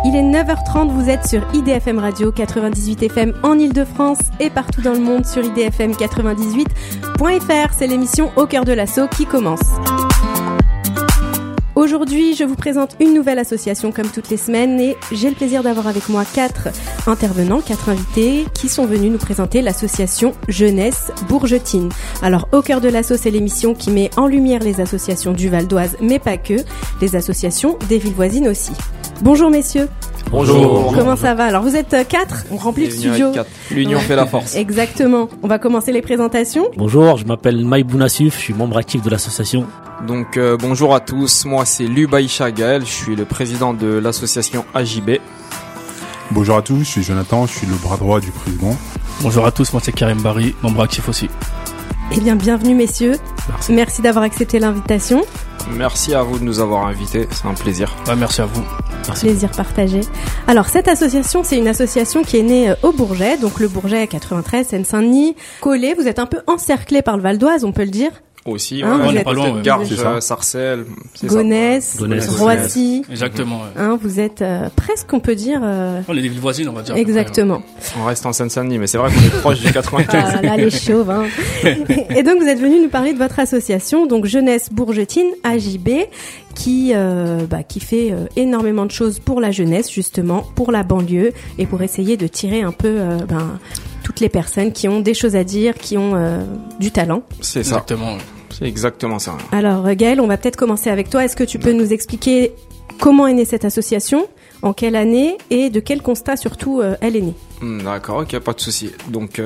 Il est 9h30, vous êtes sur IDFM Radio 98 FM en Ile-de-France et partout dans le monde sur idfm98.fr. C'est l'émission Au cœur de l'assaut qui commence. Aujourd'hui, je vous présente une nouvelle association comme toutes les semaines et j'ai le plaisir d'avoir avec moi 4 intervenants, 4 invités qui sont venus nous présenter l'association Jeunesse Bourgetine. Alors, Au cœur de l'assaut, c'est l'émission qui met en lumière les associations du Val d'Oise, mais pas que, les associations des villes voisines aussi. Bonjour messieurs. Bonjour. Comment ça va? Alors vous êtes 4, on remplit le studio. L'union fait la force. Exactement. On va commencer les présentations. Bonjour, je m'appelle Maïbou Nassif, je suis membre actif de l'association. Donc bonjour à tous, moi c'est Lubaïcha Gaël, je suis le président de l'association AJB. Bonjour à tous, je suis Jonathan, je suis le bras droit du président. Bonjour à tous, moi c'est Karim Barry, membre actif aussi. Eh bien bienvenue messieurs. Merci d'avoir accepté l'invitation. Merci à vous de nous avoir invités, c'est un plaisir. Ouais, merci à vous. Merci. Plaisir partagé. Alors cette association, c'est une association qui est née au Bourget, donc le Bourget 93, Seine-Saint-Denis. Collé, vous êtes un peu encerclé par le Val d'Oise, on peut le dire. Aussi, on est pas loin, Garges, Sarcelles, Gonesse, Roissy. Exactement. Vous êtes presque, on peut dire. Les villes voisines, on va dire. Exactement. On reste en Seine-Saint-Denis, mais c'est vrai qu'on est proche du 95. Ah, là, les chauves. Et donc vous êtes venu nous parler de votre association, donc Jeunesse Bourgetine, AJB, qui fait énormément de choses pour la jeunesse, justement, pour la banlieue, et pour essayer de tirer un peu toutes les personnes qui ont des choses à dire, qui ont du talent. C'est ça. Exactement. C'est exactement ça. Alors Gaël, on va peut-être commencer avec toi. Est-ce que tu peux nous expliquer comment est née cette association, en quelle année et de quel constat surtout elle est née? D'accord, ok, pas de souci. Donc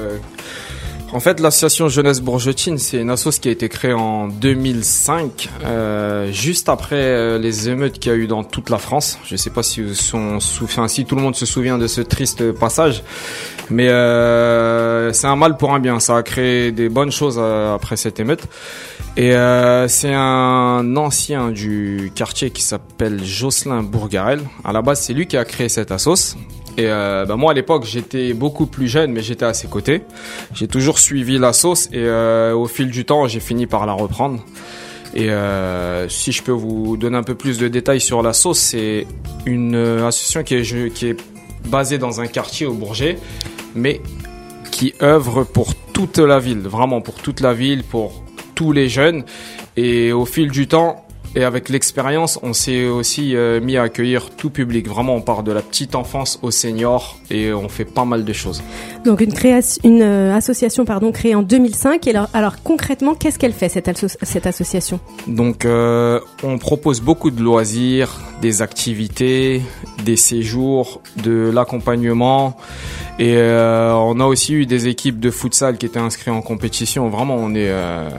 en fait, l'association Jeunesse Bourgetine, c'est une association qui a été créée en 2005, juste après les émeutes qu'il y a eu dans toute la France. Je ne sais pas si si tout le monde se souvient de ce triste passage, mais c'est un mal pour un bien. Ça a créé des bonnes choses après cette émeute. Et c'est un ancien du quartier qui s'appelle Jocelyn Bourgarel. À la base, c'est lui qui a créé cette association. Et moi à l'époque j'étais beaucoup plus jeune, mais j'étais à ses côtés. J'ai toujours suivi la sauce et au fil du temps j'ai fini par la reprendre. Et si je peux vous donner un peu plus de détails sur la sauce, c'est une association qui est basée dans un quartier au Bourget, mais qui œuvre pour toute la ville, vraiment pour toute la ville, pour tous les jeunes. Et au fil du temps et avec l'expérience, on s'est aussi mis à accueillir tout public. Vraiment, on part de la petite enfance aux seniors et on fait pas mal de choses. Donc une association créée en 2005. Et alors concrètement, qu'est-ce qu'elle fait cette association? Donc on propose beaucoup de loisirs, des activités, des séjours, de l'accompagnement. Et on a aussi eu des équipes de futsal qui étaient inscrites en compétition. Vraiment, on est...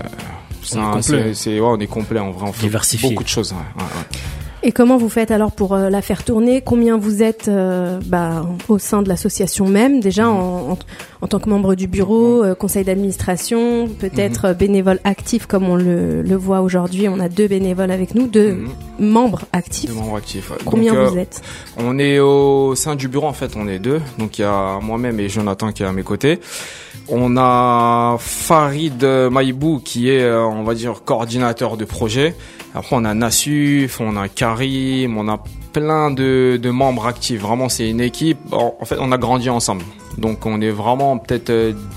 on est complet en vrai, on fait diversifié. Beaucoup de choses. Ouais. Et comment vous faites alors pour la faire tourner? Combien vous êtes au sein de l'association même, déjà en tant que membre du bureau, conseil d'administration, peut-être bénévole actif comme on le voit aujourd'hui. On a 2 bénévoles avec nous, 2 membres actifs. 2 membres actifs. Ouais. Combien vous êtes? On est au sein du bureau en fait, on est 2. Donc il y a moi-même et Jonathan qui est à mes côtés. On a Farid Maïbou qui est, on va dire, coordinateur de projet. Après, on a Nassuf, on a Karim, on a plein de membres actifs. Vraiment, c'est une équipe. En fait, on a grandi ensemble. Donc, on est vraiment peut-être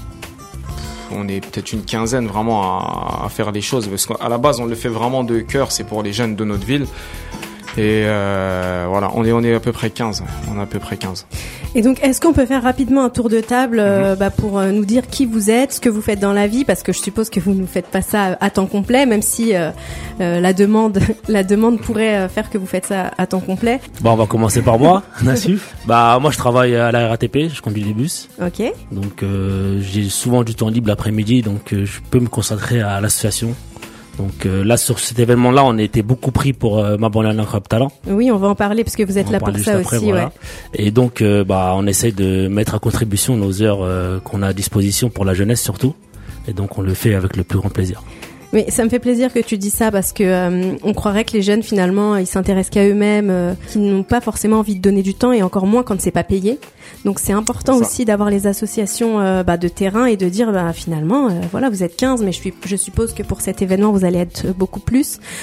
une quinzaine vraiment à faire les choses. Parce qu'à la base, on le fait vraiment de cœur. C'est pour les jeunes de notre ville. Et voilà, on est à peu près 15. On est à peu près 15. Et donc, est-ce qu'on peut faire rapidement un tour de table pour nous dire qui vous êtes, ce que vous faites dans la vie, parce que je suppose que vous ne faites pas ça à temps complet, même si la demande pourrait faire que vous faites ça à temps complet. On va commencer par moi, Nassuf. Moi, je travaille à la RATP, je conduis des bus. Ok. Donc, j'ai souvent du temps libre l'après-midi, donc je peux me concentrer à l'association. Donc là, sur cet événement-là, on a été beaucoup pris pour Ma banlieue incroyable talent. Oui, on va en parler parce que vous êtes là pour ça aussi. Voilà. Ouais. Et donc, on essaye de mettre à contribution nos heures qu'on a à disposition pour la jeunesse surtout. Et donc, on le fait avec le plus grand plaisir. Mais ça me fait plaisir que tu dis ça parce que on croirait que les jeunes finalement ils s'intéressent qu'à eux-mêmes, qu'ils n'ont pas forcément envie de donner du temps et encore moins quand c'est pas payé. Donc c'est important aussi d'avoir les associations de terrain et de dire finalement voilà vous êtes 15 mais je suppose que pour cet événement vous allez être beaucoup plus.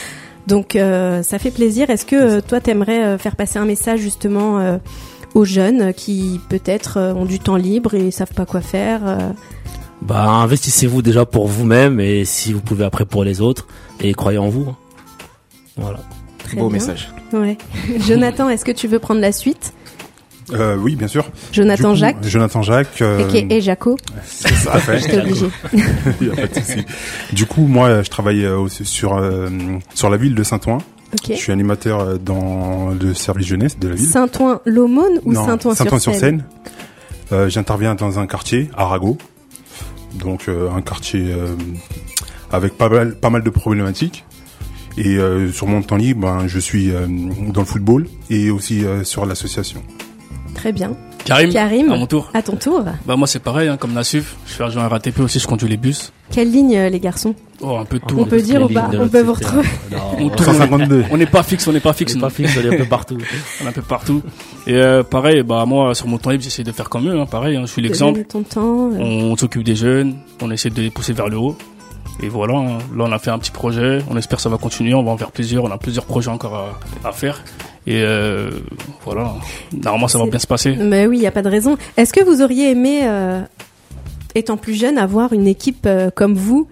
Donc ça fait plaisir. Est-ce que toi t'aimerais faire passer un message justement aux jeunes qui peut-être ont du temps libre et savent pas quoi faire Investissez-vous déjà pour vous-même et si vous pouvez après pour les autres et croyez en vous. Voilà. Très Beau bien. message. Ouais. Jonathan, est-ce que tu veux prendre la suite? Oui, bien sûr. Jonathan Jacques. Jonathan Jacques. Et Jaco. C'est ça. J'étais obligée. Il y a pas de souci. Du coup, moi, je travaille sur la ville de Saint-Ouen. Ok. Je suis animateur dans le service jeunesse de la ville. Saint-Ouen-l'Aumône ou Non, Saint-Ouen-sur-Seine? Saint-Ouen-sur-Seine. J'interviens dans un quartier, Arago. Donc, un quartier avec pas mal de problématiques. Et sur mon temps libre, je suis dans le football et aussi sur l'association. Très bien. Karim, à mon tour. À ton tour. Moi c'est pareil, comme Nassuf, je fais agent RATP aussi, je conduis les bus. Quelle ligne, les garçons? Oh, un peu de tout. On peut dire ou pas? On peut vous retrouver. On tourne. 152. On n'est pas fixe, On est pas fixe, on est un peu partout. On est un peu partout. Et pareil, moi sur mon temps libre, j'essaie de faire comme eux, pareil, je suis l'exemple. Ton temps. On s'occupe des jeunes, on essaie de les pousser vers le haut. Et voilà, là on a fait un petit projet, on espère que ça va continuer, on va en faire plusieurs, on a plusieurs projets encore à faire. Et voilà, normalement ça va bien se passer. Mais oui, il n'y a pas de raison. Est-ce que vous auriez aimé, étant plus jeune, avoir une équipe comme vous,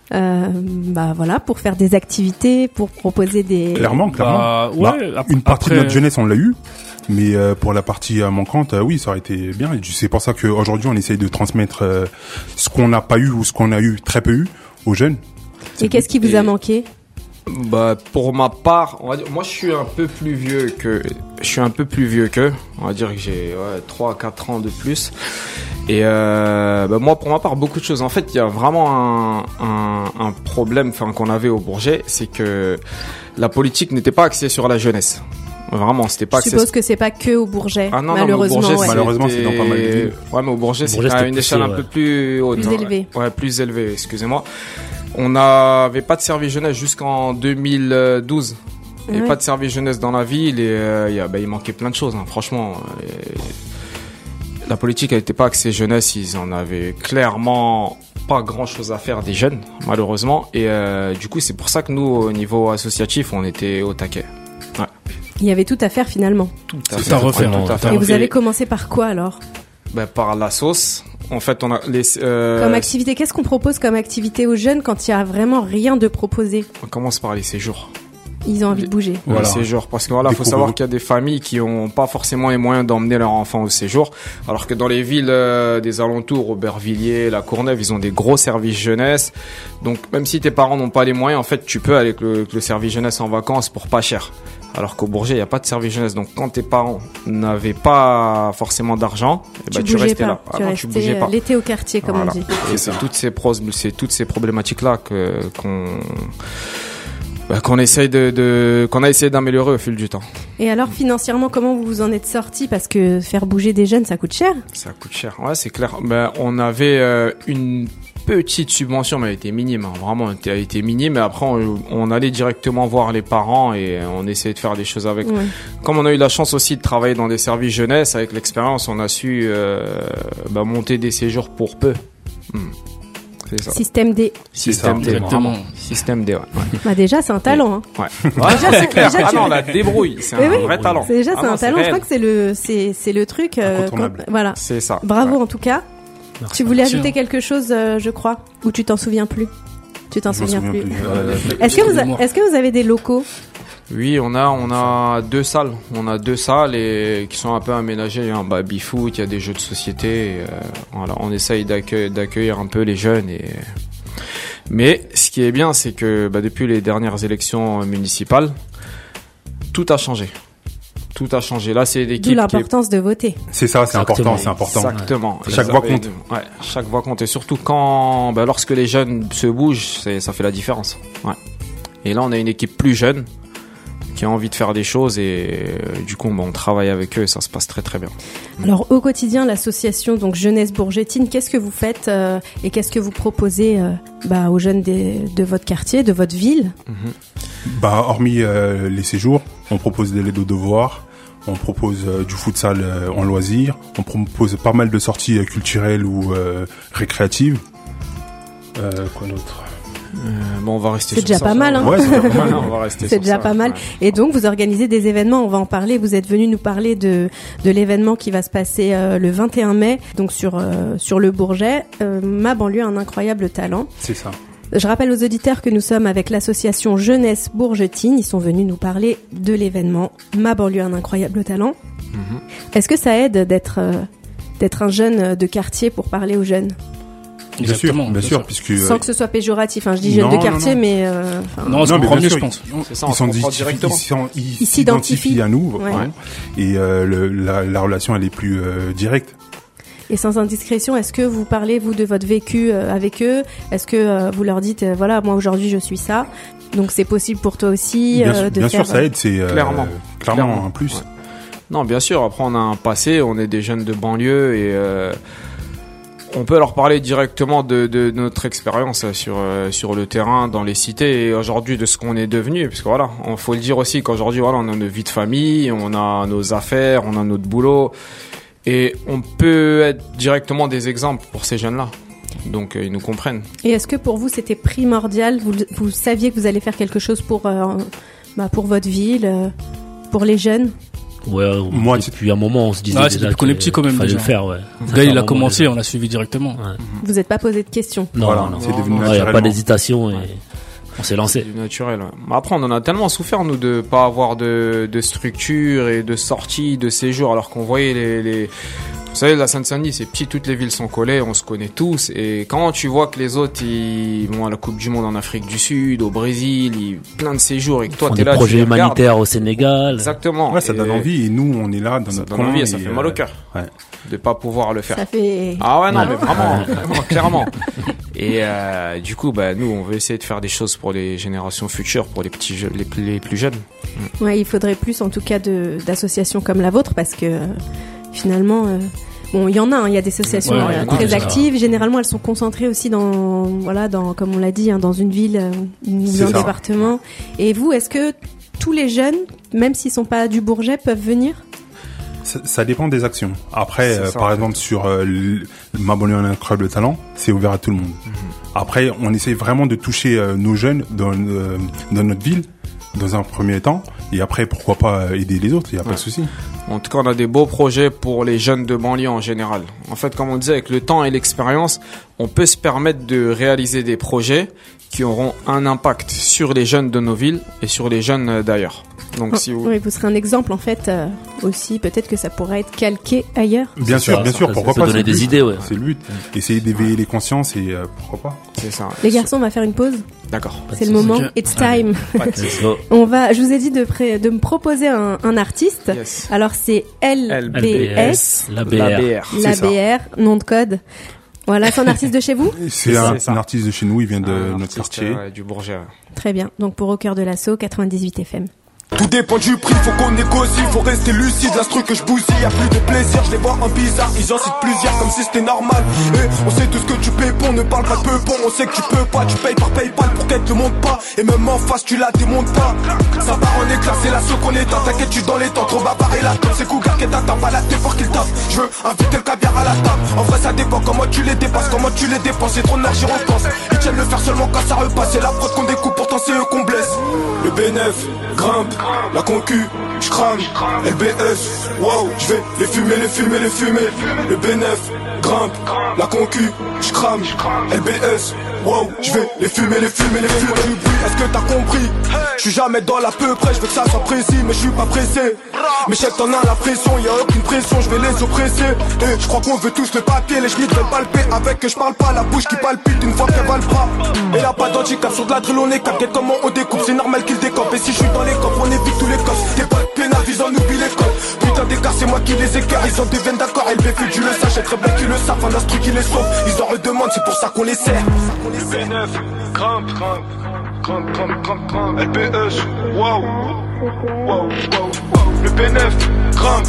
pour faire des activités, pour proposer des... Clairement. Une partie de notre jeunesse, on l'a eu. Mais pour la partie manquante, oui, ça aurait été bien. Et c'est pour ça qu'aujourd'hui, on essaye de transmettre ce qu'on n'a pas eu ou ce qu'on a eu très peu eu aux jeunes. Et qu'est-ce qui vous a manqué? Pour ma part, on va dire, moi je suis un peu plus vieux qu'eux. On va dire que j'ai 3-4 ans de plus. Et moi pour ma part, beaucoup de choses. En fait, il y a vraiment un problème qu'on avait au Bourget, c'est que la politique n'était pas axée sur la jeunesse. Vraiment, c'était pas. Je suppose que c'est pas que au Bourget. Ah non, malheureusement. Non, Bourget, malheureusement, c'est dans pas mal de villes. Ouais, mais au Bourget, c'est à une échelle un peu plus haute. Plus élevée. Ouais, plus élevée. Excusez-moi. On n'avait pas de service jeunesse jusqu'en 2012. Il n'y avait pas de service jeunesse dans la ville et il manquait plein de choses. Franchement, la politique elle n'était pas axée jeunesse. Ils en avaient clairement pas grand-chose à faire des jeunes, malheureusement. Et du coup, c'est pour ça que nous, au niveau associatif, on était au taquet. Ouais. Il y avait tout à faire finalement. Tout à refaire. Et vous avez commencé par quoi alors? Par la sauce. En fait, on a comme activité, qu'est-ce qu'on propose comme activité aux jeunes quand il y a vraiment rien de proposé? On commence par les séjours. Ils ont envie de bouger. Voilà. Les séjours, parce que faut savoir qu'il y a des familles qui ont pas forcément les moyens d'emmener leurs enfants au séjour, alors que dans les villes des alentours, Aubervilliers, La Courneuve, ils ont des gros services jeunesse. Donc même si tes parents n'ont pas les moyens, en fait, tu peux aller avec le service jeunesse en vacances pour pas cher. Alors qu'au Bourget, il n'y a pas de service jeunesse. Donc quand tes parents n'avaient pas forcément d'argent, tu restais là. Tu bougeais pas. L'été au quartier, comme on dit. Et c'est toutes ces problématiques-là qu'on a essayé d'améliorer au fil du temps. Et alors financièrement, comment vous vous en êtes sortis? Parce que faire bouger des jeunes, ça coûte cher. Ça coûte cher, ouais, c'est clair. On avait une petite subvention, mais elle était minime, vraiment, elle était minime. Mais après, on allait directement voir les parents et on essayait de faire des choses avec. Ouais. Comme on a eu la chance aussi de travailler dans des services jeunesse, avec l'expérience, on a su monter des séjours pour peu. C'est ça. Système D. Système D, exactement. Système D, ouais. Déjà, c'est un talent. Ouais. Déjà, c'est clair. On la débrouille. C'est un vrai talent. C'est un talent. Je crois que c'est le truc. Voilà. C'est ça. Bravo en tout cas. Merci, tu voulais ajouter quelque chose, je crois, ou tu t'en souviens plus? Tu t'en souviens plus. Est-ce que vous avez des locaux? Oui, on a 2 salles. On a 2 salles qui sont un peu aménagées. Bifoot, il y a des jeux de société. Voilà, on essaye d'accueillir un peu les jeunes. Mais ce qui est bien, c'est que depuis les dernières élections municipales, tout a changé. Tout a changé. Là, c'est l'équipe. D'où l'importance de voter. C'est ça, c'est important. Exactement. Chaque voix compte. Ouais, chaque voix compte. Et surtout lorsque les jeunes se bougent, ça fait la différence. Ouais. Et là, on a une équipe plus jeune qui a envie de faire des choses et du coup, on travaille avec eux et ça se passe très très bien. Alors, au quotidien, l'association donc Jeunesse Bourgetine, qu'est-ce que vous faites et qu'est-ce que vous proposez aux jeunes de votre quartier, de votre ville? Hormis les séjours, on propose de l'aide aux devoirs, on propose du futsal en loisir, on propose pas mal de sorties culturelles ou récréatives. Quoi d'autre? Bon, on va rester C'est sur déjà ça. pas mal, hein. Ouais, c'est pas mal. On va rester C'est sur déjà ça, pas mal. ouais. Et donc, vous organisez des événements, on va en parler. Vous êtes venu nous parler de l'événement qui va se passer le 21 mai, donc sur le Bourget. Ma banlieue a un incroyable talent. C'est ça. Je rappelle aux auditeurs que nous sommes avec l'association Jeunesse Bourgetine. Ils sont venus nous parler de l'événement Ma banlieue a un incroyable talent. Est-ce que ça aide d'être un jeune de quartier pour parler aux jeunes? Exactement, bien sûr, puisque Sans que ce soit péjoratif, hein. Je dis jeunes non, de quartier, non. mais Non, c'est mais encore bien mieux, sûr, je pense. C'est ça, ils on sont se comprend directement. ils s'identifient à nous, Ouais. ouais. Et la relation elle est plus directe. Et sans indiscrétion, est-ce que vous parlez, vous, de votre vécu avec eux? Est-ce que vous leur dites, voilà, moi aujourd'hui je suis ça, donc c'est possible pour toi aussi Bien sûr, ça aide, c'est clairement un plus. Ouais. Non, bien sûr, après on a un passé, on est des jeunes de banlieue et on peut leur parler directement de notre expérience sur le terrain, dans les cités et aujourd'hui de ce qu'on est devenu, parce que voilà, on faut le dire aussi qu'aujourd'hui voilà, on a nos vies de famille, on a nos affaires, on a notre boulot et on peut être directement des exemples pour ces jeunes-là. Donc ils nous comprennent. Et est-ce que pour vous c'était primordial, vous saviez que vous allez faire quelque chose pour votre ville, pour les jeunes? Ouais, Moi, depuis un moment, on se disait Ouais, déjà c'est depuis qu'on est petit quand même, fallait déjà. le faire, ouais. Le gars, il Un a moment, commencé, déjà. on a suivi directement. Ouais. Vous n'êtes pas posé de questions? Non, Voilà, non, c'est devenu il n'y a naturellement. pas d'hésitation et on s'est lancé. C'est du naturel. Ouais. Mais après, on en a tellement souffert, nous, de pas avoir de structure et de sortie, de séjour, alors qu'on voyait les... Vous savez, la Seine-Saint-Denis, c'est petit, toutes les villes sont collées, on se connaît tous. Et quand tu vois que les autres, ils vont à la Coupe du Monde en Afrique du Sud, au Brésil, plein de séjours, et que toi, On t'es des là, projets tu les regardes. humanitaires au Sénégal. Exactement. Ouais, ça Et donne envie et nous on est là dans Ça notre donne coin envie et ça et, fait mal au cœur. Ouais. De pas pouvoir le faire. Ça fait... Ah ouais, non, Ouais. mais vraiment, clairement. Et du coup, nous, on veut essayer de faire des choses pour les générations futures, pour les petits jeunes, les plus jeunes. Ouais, il faudrait plus en tout cas d'associations comme la vôtre parce que finalement, bon, il y en a, il y a des associations Ouais, il y en a, très déjà. actives. Généralement, elles sont concentrées aussi dans, comme on l'a dit, dans une ville ou C'est dans un ça. département. Et vous, est-ce que tous les jeunes, même s'ils sont pas du Bourget, peuvent venir? Ça dépend des actions. Après, C'est ça, par en exemple, sur Ma banlieue a un incroyable talent, c'est ouvert à tout le monde. Après, on essaie vraiment de toucher nos jeunes dans notre ville, dans un premier temps, et après, pourquoi pas aider les autres, il n'y a pas de souci. En tout cas, on a des beaux projets pour les jeunes de banlieue en général. En fait, comme on disait, avec le temps et l'expérience, on peut se permettre de réaliser des projets qui auront un impact sur les jeunes de nos villes et sur les jeunes d'ailleurs. Donc, si vous... Oui, vous serez un exemple en fait aussi. Peut-être que ça pourrait être calqué ailleurs. Bien sûr, pourquoi ça pas. peut donner c'est le des but. idées, ouais. C'est le but. Essayer d'éveiller les consciences et pourquoi pas. C'est ça. Les garçons, on va faire une pause. D'accord. C'est le moment. Ok. It's time. Let's go. Je vous ai dit de me proposer un artiste. Yes. Alors c'est LBS, l'ABR. C'est ça. l'ABR, nom de code. Voilà, c'est un artiste de chez vous? C'est C'est ça. un artiste de chez nous, il vient de Un notre artiste, quartier. du Bourget. Ouais. Très bien. Donc pour Au cœur de l'assaut, 98 FM. Tout dépend du prix, faut qu'on négocie, faut rester lucide, l'instru que je bousille, y'a plus de plaisir, je les vois en bizarre, ils en citent plusieurs comme si c'était normal. Et on sait tout ce que tu payes pour, ne parle pas de peu bon, on sait que tu peux pas, tu payes par PayPal pour qu'elle te monte pas, et même en face tu la démontes pas. Ça part en éclat, c'est la seule qu'on est dans, t'inquiète, tu dans les temps, trop bavard et la tête, c'est Cougar qui t'attend, pas la tête pour qu'il tape. Je veux inviter le caviar à la table, en vrai ça dépend comment tu les dépasses, comment tu les dépenses, c'est trop d'énergie repense. Ils tiennent le faire seulement quand ça repasse, c'est la prod qu'on découpe, pourtant c'est eux qu'on blesse. Le B9 grimpe, la concu, j'crame, LBS, wow, j'vais les fumer. Le B9 grimpe, la concu, j'crame, LBS, wow, j'vais les fumer. Est-ce que t'as compris? J'suis jamais dans la peu près, j'veux que ça soit précis, mais j'suis pas pressé. Mais chef t'en as la pression, y'a aucune pression, j'vais les oppresser. Et j'crois qu'on veut tous le papier, les schmitts veulent palper avec que j'parle pas, la bouche qui palpite une fois qu'elle va le bras. Et y'a pas d'handicap sur de la drill, on est cap, comment on découpe, c'est normal qu'il décampe. Et si j'suis dans les coffres, on évite tous les coffres. T'es pas de pénal, ils en oublient les coffres. Putain d'écart, c'est moi qui les écarte, ils en deviennent d'accord. LB fait du le sachet, très bien qu'ils le savent, un instru qui les sauve. Ils en redemandent, c'est pour ça qu'on les sert. Le B9, grimpe. LBS, wow. Le B9, grimpe.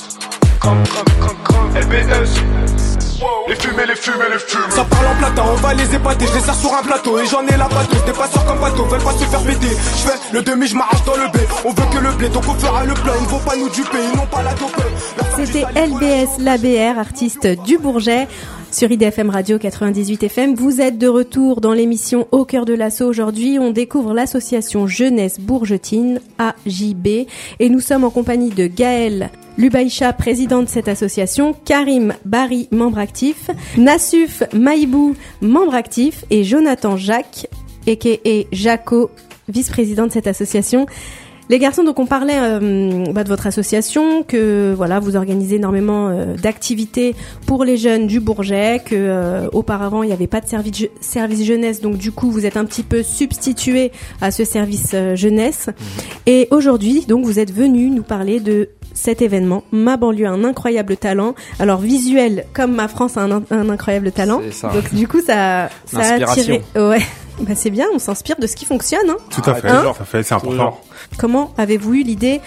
LBS. Les fumer. Ça parle en platin, on va les épater. Je les sers sur un plateau et j'en ai la batteuse. Des passeurs comme bateau, veulent pas se faire péter. Je fais le demi, je m'arrache dans le B. On veut que le blé, donc on fera le plein. Ils ne vont pas nous duper, ils n'ont pas la dope. C'était LBS, l'ABR, artiste du Bourget. sur IDFM Radio 98 FM. Vous êtes de retour dans l'émission Au cœur de l'assaut. Aujourd'hui, on découvre l'association Jeunesse Bourgetine, AJB, et nous sommes en compagnie de Gaëlle Lubaïcha, président de cette association, Karim Bari, membre actif, Nassuf Maïbou, membre actif, et Jonathan Jacques, a.k.a. Jaco, vice-président de cette association. Les garçons, donc on parlait de votre association, que voilà, vous organisez énormément d'activités pour les jeunes du Bourget, que auparavant il n'y avait pas de service jeunesse, donc du coup vous êtes un petit peu substitué à ce service jeunesse. Et aujourd'hui, donc vous êtes venu nous parler de cet événement, Ma banlieue a un incroyable talent. Alors visuel, comme Ma France a un incroyable talent. C'est ça. Donc du coup ça a attiré. Ouais. Bah c'est bien, on s'inspire de ce qui fonctionne, hein. Tout à fait, Hein tout à fait, c'est important. Comment avez-vous eu l'idée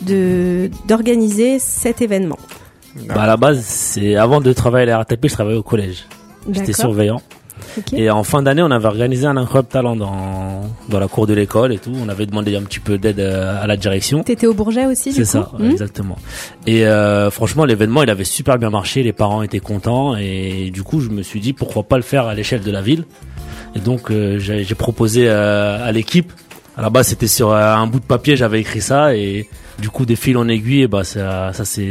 d'organiser cet événement? Bah, à la base, c'est avant de travailler à la RATP, je travaillais au collège. J'étais D'accord. surveillant. Okay. Et en fin d'année, on avait organisé un incroyable talent dans la cour de l'école et tout. On avait demandé un petit peu d'aide à la direction. T'étais au Bourget aussi, du coup? C'est ça, exactement. Et franchement, l'événement, il avait super bien marché. Les parents étaient contents. Et du coup, je me suis dit, pourquoi pas le faire à l'échelle de la ville. Et donc, j'ai proposé à l'équipe. À la base, c'était sur un bout de papier, j'avais écrit ça. Et du coup, de fil en aiguille, et bah, ça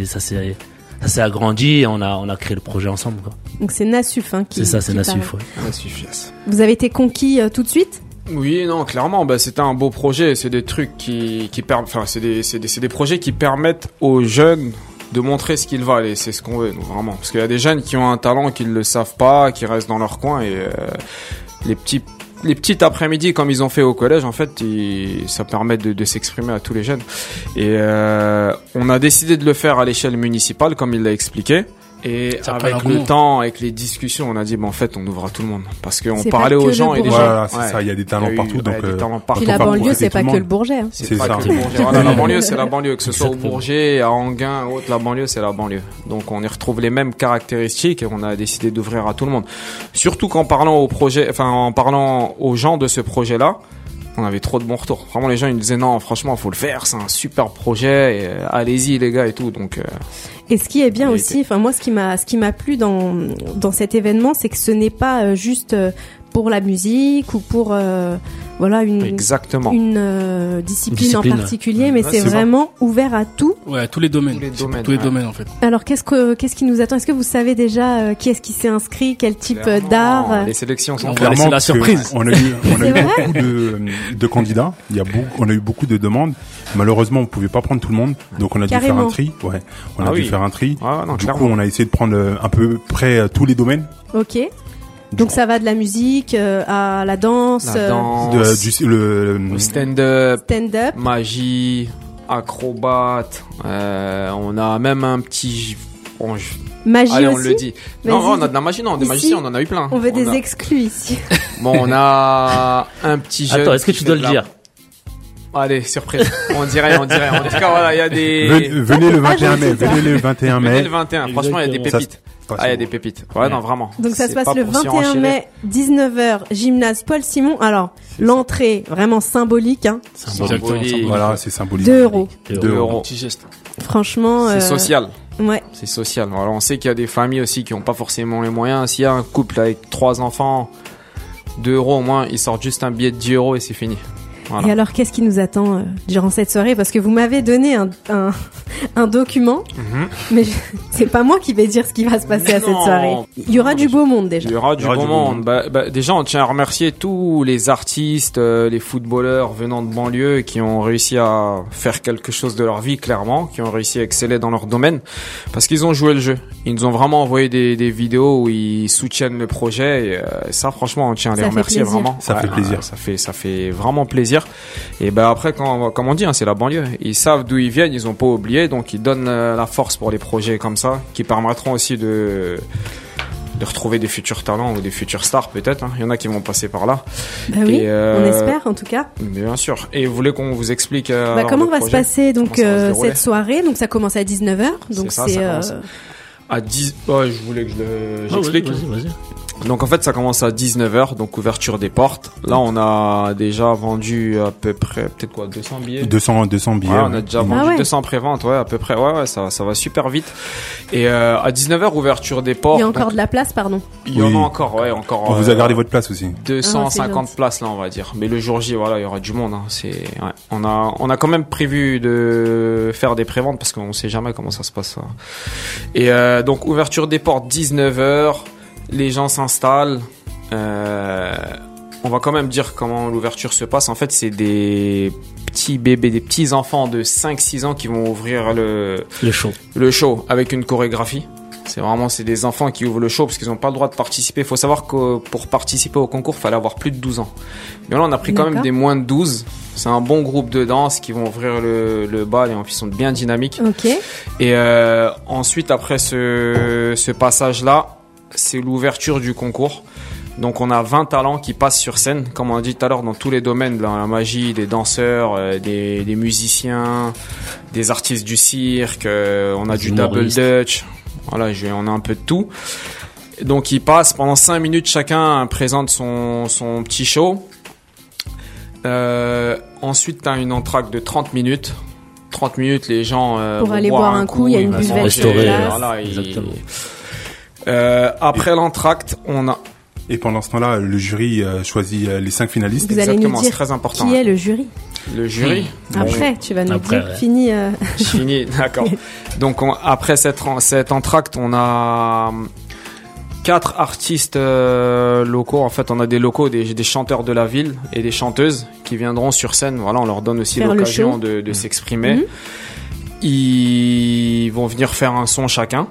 s'est agrandi et on a créé le projet ensemble, quoi. Donc c'est Nassuf, hein, qui. C'est ça, c'est qui Nassuf, parle. ouais. Nassuf, yes. Vous avez été conquis tout de suite? Oui, non, clairement, bah, c'était un beau projet. C'est des trucs qui permettent, enfin, c'est des projets qui permettent aux jeunes de montrer ce qu'ils valent, et c'est ce qu'on veut, nous, vraiment. Parce qu'il y a des jeunes qui ont un talent, qui ne le savent pas, qui restent dans leur coin, et les petits après-midi, comme ils ont fait au collège, en fait, ça permet de s'exprimer à tous les jeunes. Et on a décidé de le faire à l'échelle municipale, comme il l'a expliqué. Et Ça avec prend un le goût. temps, avec les discussions, on a dit, en fait, on ouvre à tout le monde. Parce qu'on C'est parlait pas que aux le gens et les gens. Bourget. Voilà, c'est ça, il y a des talents partout, donc, des talents partout. Puis la pas banlieue, profiter c'est tout pas le que monde. le Bourget, hein. C'est C'est pas ça. que le Bourget. Voilà, la banlieue, c'est la banlieue. Que ce soit au Exactement. Bourget, à Anguin, ou autre, la banlieue, c'est la banlieue. Donc, on y retrouve les mêmes caractéristiques et on a décidé d'ouvrir à tout le monde. Surtout qu'en parlant en parlant aux gens de ce projet-là, on avait trop de bons retours. Vraiment, les gens, ils nous disaient non, franchement, faut le faire, c'est un super projet, et, allez-y, les gars, et tout. Donc, Et ce qui est bien Vérité. aussi, enfin moi, ce qui m'a plu dans cet événement, c'est que ce n'est pas juste pour la musique ou pour exactement. une discipline en Discipline. particulier, mais Ouais, c'est c'est ça. vraiment ouvert à tout. Ouais, tous les domaines. Tous les C'est pour domaines, tous les ouais. domaines, en fait. Alors qu'est-ce qui nous attend? Est-ce que vous savez déjà qui est-ce qui s'est inscrit, quel type Clairement, d'art? Les sélections sont On va faites. laisser la parce que surprise. On a eu C'est vrai beaucoup de candidats. On a eu beaucoup de demandes. Malheureusement, on pouvait pas prendre tout le monde, donc on a dû faire Carrément. un tri. Ouais, on a Ah dû oui. faire un tri. Ah, non, Du clairement. coup, on a essayé de prendre à peu près tous les domaines. Ok. Donc ça va de la musique à la danse, La danse, Le stand-up, stand-up. magie, acrobate. On a même un petit. Magie Allez, on aussi. le dit. Vas-y. Non, on a de la magie, non, des Ici, magiciens, on en a eu plein. On veut des a... exclus ici. Bon, on a un petit jeune. Attends, est-ce que qui tu fait dois de le la- dire? Allez, surprise. On dirait. En tout cas, voilà, il y a des. Venez le 21 mai. c'est ça. Venez le 21 Venez mai. le 21. Franchement, il y a des Exactement. pépites. Ah, il y a des pépites. Ouais, non, vraiment. Donc ça se C'est passe pas le pour s'y 21 enchaîner. mai, 19h, gymnase Paul Simon. Alors, l'entrée, vraiment symbolique, hein. Exactement. Symbolique. Voilà, c'est symbolique. 2 euros. 2 euros. Petit geste. Franchement, C'est social. Ouais. C'est social. Alors, on sait qu'il y a des familles aussi qui n'ont pas forcément les moyens. S'il y a un couple avec 3 enfants, 2 euros au moins, ils sortent juste un billet de 10 euros et c'est fini. Voilà. Et alors, qu'est-ce qui nous attend durant cette soirée? Parce que vous m'avez donné un document, mais c'est pas moi qui vais dire ce qui va se passer à cette Non. soirée. Il y aura du beau monde déjà. Il y aura du bon monde. Déjà, on tient à remercier tous les artistes, les footballeurs venant de banlieue qui ont réussi à faire quelque chose de leur vie, clairement, qui ont réussi à exceller dans leur domaine, parce qu'ils ont joué le jeu. Ils nous ont vraiment envoyé des vidéos où ils soutiennent le projet. Et ça, franchement, on tient à les Ça fait remercier plaisir. vraiment. Ça fait plaisir. Ça fait vraiment plaisir. Et après, comme on dit, hein, c'est la banlieue. Ils savent d'où ils viennent, ils ont pas oublié, donc ils donnent la force pour les projets comme ça, qui permettront aussi de retrouver des futurs talents ou des futures stars peut-être. Hein. Il y en a qui vont passer par là. Bah oui, Et, on espère en tout cas. Bien sûr. Et vous voulez qu'on vous explique alors, Comment le va se projet passer donc Comment ça va se dérouler cette soirée? Donc ça commence à 19h. Donc ça, ça commence. À 10. Ouais, je voulais que Ah, j'explique. vas-y. Donc en fait ça commence à 19h, donc ouverture des portes. Là on a déjà vendu à peu près, peut-être quoi, 200 billets. 200 billets. Ouais, on a déjà vendu 200 préventes, ouais, à peu près. Ouais, ça va super vite. Et à 19h ouverture des portes. Il y a encore de la place, pardon. Il y en a encore, ouais, encore. On vous a gardé votre place aussi. 250 places là, on va dire. Mais le jour J, voilà, il y aura du monde. Hein. On a quand même prévu de faire des préventes parce qu'on sait jamais comment ça se passe. Ça. Et donc ouverture des portes 19h. Les gens s'installent. On va quand même dire comment l'ouverture se passe. En fait, c'est des petits bébés, des petits enfants de 5-6 ans qui vont ouvrir le show avec une chorégraphie. C'est des enfants qui ouvrent le show parce qu'ils n'ont pas le droit de participer. Il faut savoir que pour participer au concours, il fallait avoir plus de 12 ans. Mais là, on a pris quand même des moins de 12. C'est un bon groupe de danse qui vont ouvrir le bal et en plus, ils sont bien dynamiques. Ok. Et ensuite, après ce passage-là, c'est l'ouverture du concours. Donc on a 20 talents qui passent sur scène, comme on a dit tout à l'heure, dans tous les domaines, dans la magie, des danseurs, des musiciens, des artistes du cirque, on a du double dutch, voilà, on a un peu de tout. Donc ils passent pendant 5 minutes, chacun présente son petit show. Ensuite t'as une entracte de 30 minutes. 30 minutes, les gens pour aller boire un coup, il y a une buvette sur place. Exactement. Après l'entracte, on a... Et pendant ce temps-là, le jury choisit les 5 finalistes. Vous allez nous dire c'est très important. Qui est le jury? Le jury. Après, tu vas nous dire. Ouais. Fini. Fini, d'accord. Donc après cette entracte, on a 4 artistes locaux. En fait, on a des locaux, des chanteurs de la ville et des chanteuses qui viendront sur scène. Voilà, on leur donne aussi l'occasion de s'exprimer. Ils vont venir faire un son chacun.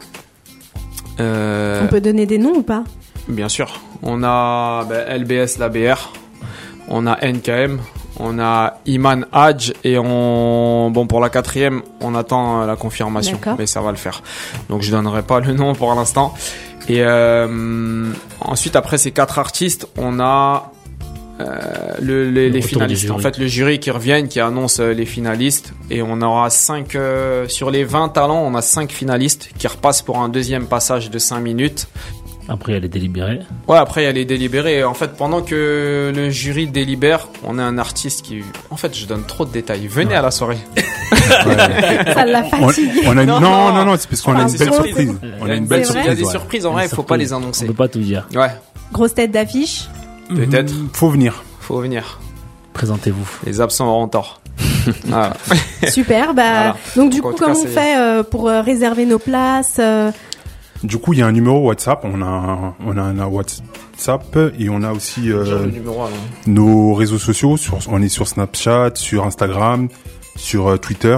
On peut donner des noms ou pas? Bien sûr. On a LBS l'ABR, on a NKM, on a Iman Hadj et pour la 4e, on attend la confirmation, mais ça va le faire. Donc je donnerai pas le nom pour l'instant. Et ensuite, après ces 4 artistes, on a les finalistes. En fait, le jury qui revient, qui annonce les finalistes, et on aura 5 sur les 20 talents, on a 5 finalistes qui repassent pour un deuxième passage de 5 minutes. Après, il y a les délibérés. Ouais, après, il y a les délibérés. Et en fait, pendant que le jury délibère, on a un artiste qui... En fait, je donne trop de détails. Venez à la soirée. Ça l'a fatigué. Non, c'est parce qu'on a une belle surprise. On a une belle surprise. Il y a des surprises, en vrai, il faut pas les annoncer. On peut pas tout dire. Ouais. Grosse tête d'affiche. Peut-être. Faut venir. Présentez-vous. Les absents auront tort. Voilà. Super. Voilà. Donc du coup, comment on fait pour réserver nos places? Du coup, il y a un numéro WhatsApp. On a un WhatsApp et on a aussi le numéro, nos réseaux sociaux. On est sur Snapchat, sur Instagram, sur Twitter.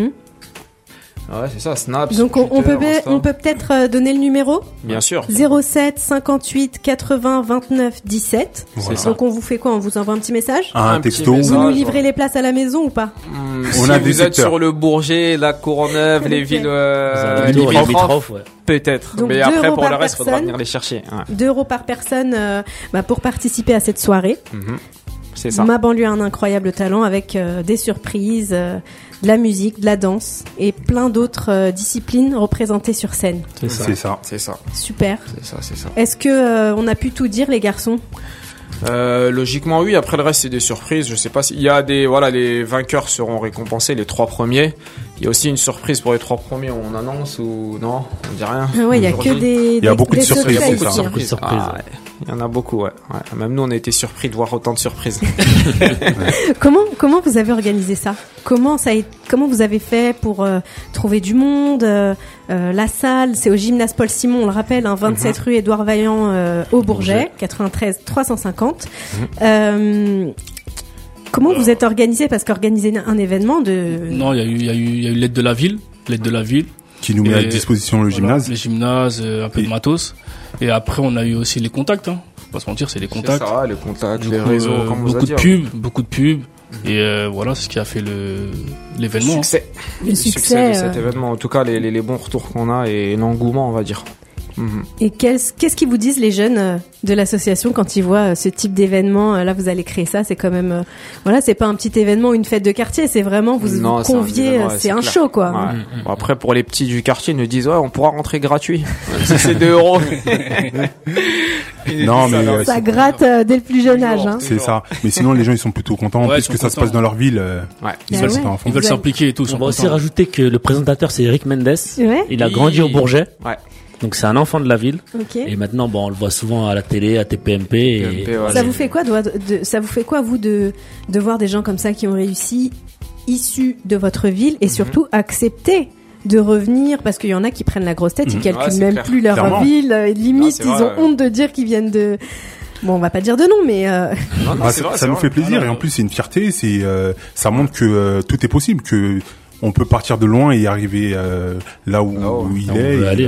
Ouais, c'est ça, Snap. Donc on peut peut-être donner le numéro. Bien sûr. 07 58 80 29 17. C'est ça. Donc on vous fait quoi? On vous envoie un petit message? Un texto. Vous nous livrez les places à la maison ou pas? Si vous êtes sur le Bourget, la Courneuve, les villes limitrophes, ouais. Peut-être. Donc, mais après, pour le reste, il faudra venir les chercher. Ouais. 2 € par personne pour participer à cette soirée. C'est ça. Ma banlieue a un incroyable talent avec des surprises, de la musique, de la danse et plein d'autres disciplines représentées sur scène. C'est ça. Super. C'est ça. Est-ce que on a pu tout dire, les garçons? Logiquement oui, après le reste c'est des surprises, je sais pas s'il y a les vainqueurs seront récompensés, les 3 premiers. Il y a aussi une surprise pour les 3 premiers, on annonce ou non, on dit rien. Ouais, il y a que des il y a beaucoup de surprises, Il y en a beaucoup, ouais. Même nous on a été surpris de voir autant de surprises. Comment vous avez organisé ça? Comment vous avez fait pour trouver du monde? La salle, c'est au gymnase Paul Simon, on le rappelle, 27 rue Édouard Vaillant au Bourget, 93 350. Comment vous êtes organisé? Parce qu'organiser un événement de... Non, il y a eu l'aide de la ville. Qui nous met à disposition le gymnase. Le gymnase, un peu de matos. Et après, on a eu aussi les contacts. Faut pas se mentir, c'est les contacts. C'est ça, les contacts, les réseaux, comme vous avez dit. Beaucoup de pubs. Et voilà, c'est ce qui a fait l'événement. Le succès de cet événement. En tout cas, les bons retours qu'on a et l'engouement, on va dire. Et qu'est-ce qu'ils vous disent les jeunes de l'association quand ils voient ce type d'événement? Là, vous allez créer ça, c'est quand même, voilà, c'est pas un petit événement, une fête de quartier, c'est vraiment vous conviez, c'est un show, quoi. Ouais. Bon, après, pour les petits du quartier, ils nous disent, ouais, on pourra rentrer gratuit. Si c'est 2 €. Non, mais ça gratte dès le plus jeune âge, hein. c'est ça. Mais sinon, les gens ils sont plutôt contents puisque ça se passe dans leur ville. Ils veulent s'impliquer et tout. On va aussi rajouter que le présentateur c'est Eric Mendes. Ouais. Il a grandi au Bourget. Ouais. Donc c'est un enfant de la ville. Okay. Et maintenant, on le voit souvent à la télé, à TPMP. Et... Ça vous fait quoi, ça vous fait quoi, vous, de voir des gens comme ça qui ont réussi, issus de votre ville, et surtout accepter de revenir, parce qu'il y en a qui prennent la grosse tête, ils calculent même plus leur ville, limite ils ont honte de dire qu'ils viennent de... Bon, on va pas dire de nom, mais ça nous fait plaisir, et en plus c'est une fierté, ça montre que tout est possible, que on peut partir de loin et arriver là où il est. Aller,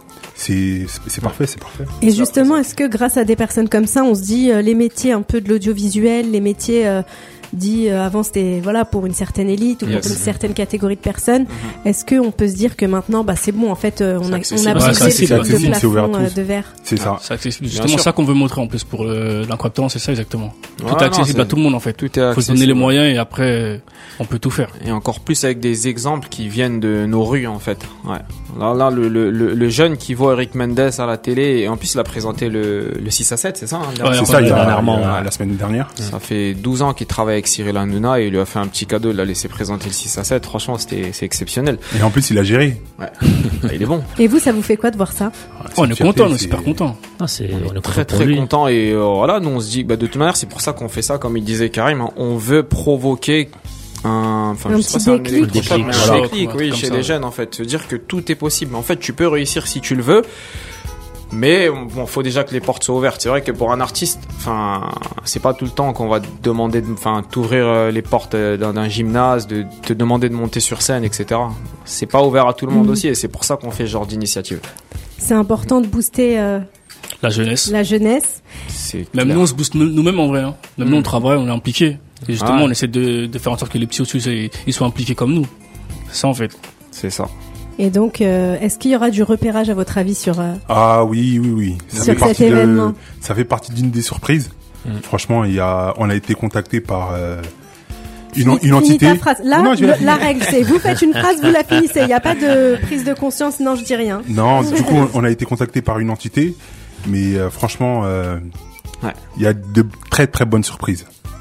c'est parfait, c'est parfait. Et justement, est-ce que grâce à des personnes comme ça, on se dit les métiers un peu de l'audiovisuel, les métiers avant c'était pour une certaine élite ou pour une certaine catégorie de personnes, est-ce qu'on peut se dire que maintenant c'est bon, en fait on a brisé le plafond de verre? C'est ça. C'est accessible. Justement ça qu'on veut montrer en plus pour l'incroyable talent, c'est ça exactement. Tout est accessible à tout le monde en fait. Tout est accessible. Faut se donner les moyens et après on peut tout faire. Et encore plus avec des exemples qui viennent de nos rues en fait. Ouais. Là le jeune qui voit Eric Mendes à la télé, et en plus il a présenté le 6 à 7, c'est ça c'est ça, la semaine dernière. Ça fait 12 ans qu'il travaille avec Cyril Hanouna et il lui a fait un petit cadeau, il l'a laissé présenter le 6 à 7. Franchement, c'est exceptionnel. Et en plus, il a géré. Ouais. Il est bon. Et vous, ça vous fait quoi de voir ça? On est content, on est super content. On est très très content, et voilà, nous on se dit de toute manière, c'est pour ça qu'on fait ça, comme il disait Karim, on veut provoquer un déclic, oui, chez les jeunes en fait, se dire que tout est possible. En fait, tu peux réussir si tu le veux. Mais bon, faut déjà que les portes soient ouvertes. C'est vrai que pour un artiste, c'est pas tout le temps qu'on va te demander t'ouvrir les portes d'un gymnase, de te demander de monter sur scène, etc. C'est pas ouvert à tout le monde aussi, et c'est pour ça qu'on fait ce genre d'initiative. C'est important de booster la jeunesse. Même nous, on se booste nous-mêmes en vrai. Hein. Même nous, on travaille, on est impliqués. Et justement, on essaie de faire en sorte que les petits au-dessus, ils soient impliqués comme nous. C'est ça en fait. C'est ça. Et donc, est-ce qu'il y aura du repérage à votre avis sur Ah oui. Sur cet événement. Ça fait partie d'une des surprises. Franchement, on a été contacté par une entité. Ta phrase. Là, la règle, c'est vous faites une phrase, vous la finissez. Il n'y a pas de prise de conscience. Non, je dis rien. Non, du coup, on a été contacté par une entité, mais franchement, il y a de très très bonnes surprises.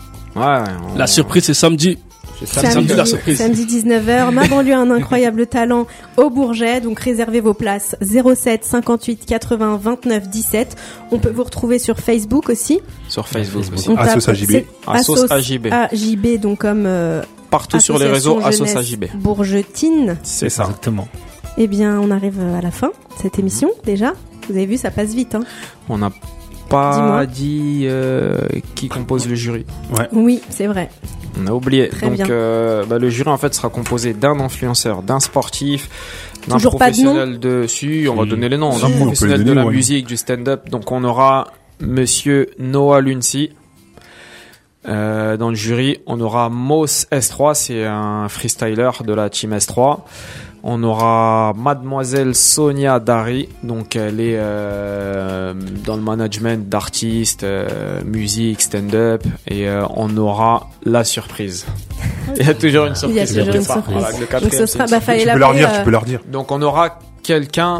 La surprise, c'est samedi. Samedi 19h, Ma banlieue a un incroyable talent au Bourget, donc réservez vos places 07 58 80 29 17. On peut vous retrouver sur Facebook aussi. Sur Facebook aussi. Assos AJB. Assos AJB. AJB, donc comme partout sur les réseaux Assos AJB. Bourgetine. C'est ça. Exactement. Eh bien, on arrive à la fin de cette émission déjà. Vous avez vu, ça passe vite. On n'a pas dit qui compose le jury. Oui, c'est vrai. On a oublié. Très donc le jury en fait sera composé d'un influenceur, d'un sportif, d'un professionnel on va donner les noms, d'un professionnel de la musique, du stand-up. Donc on aura monsieur Noah Lunsi dans le jury. On aura Moss S3, c'est un freestyler de la team S3. On aura mademoiselle Sonia Dari, donc elle est dans le management d'artistes, musique, stand-up, et on aura la surprise. Il y a toujours une surprise. Il y a toujours une surprise. Voilà, donc ce sera, tu peux leur dire. Donc on aura quelqu'un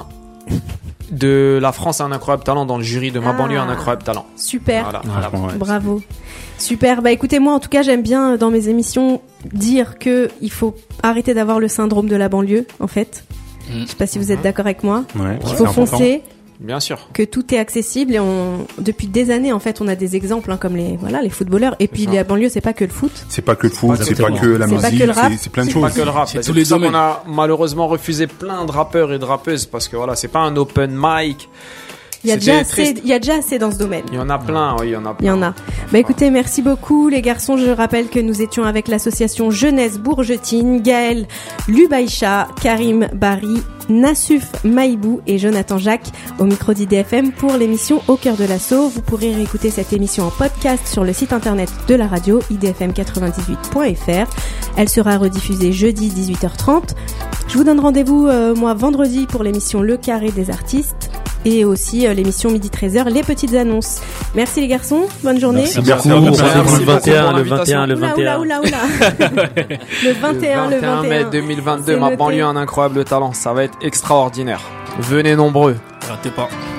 de la France a un incroyable talent dans le jury de Ma banlieue a un incroyable talent. Super. Voilà. Bravo. Super. Écoutez, moi en tout cas j'aime bien dans mes émissions dire que il faut arrêter d'avoir le syndrome de la banlieue en fait. Je sais pas si vous êtes d'accord avec moi. Il faut foncer. Bien sûr. Que tout est accessible, et depuis des années en fait on a des exemples comme les footballeurs, et puis la banlieue c'est pas que le foot. C'est pas que le foot, c'est pas que la musique, c'est plein de choses. C'est pas que le rap. C'est tous les domaines. On a malheureusement refusé plein de rappeurs et de rappeuses parce que c'est pas un open mic. Il y a déjà assez dans ce domaine. Il y en a plein, oui, il y en a. Écoutez, merci beaucoup les garçons. Je rappelle que nous étions avec l'association Jeunesse Bourgetine, Gaël Lubaïcha, Karim Bari, Nassuf Maïbou et Jonathan Jacques au micro d'IDFM pour l'émission Au cœur de l'assaut. Vous pourrez réécouter cette émission en podcast sur le site internet de la radio idfm98.fr. Elle sera rediffusée jeudi 18h30. Je vous donne rendez-vous moi vendredi pour l'émission Le Carré des artistes. et aussi l'émission Midi 13h, les petites annonces. Merci les garçons, bonne journée. Merci beaucoup. Le 21. Le 21 mai 2022, ma banlieue a un incroyable talent, ça va être extraordinaire. Venez nombreux. Ratez pas.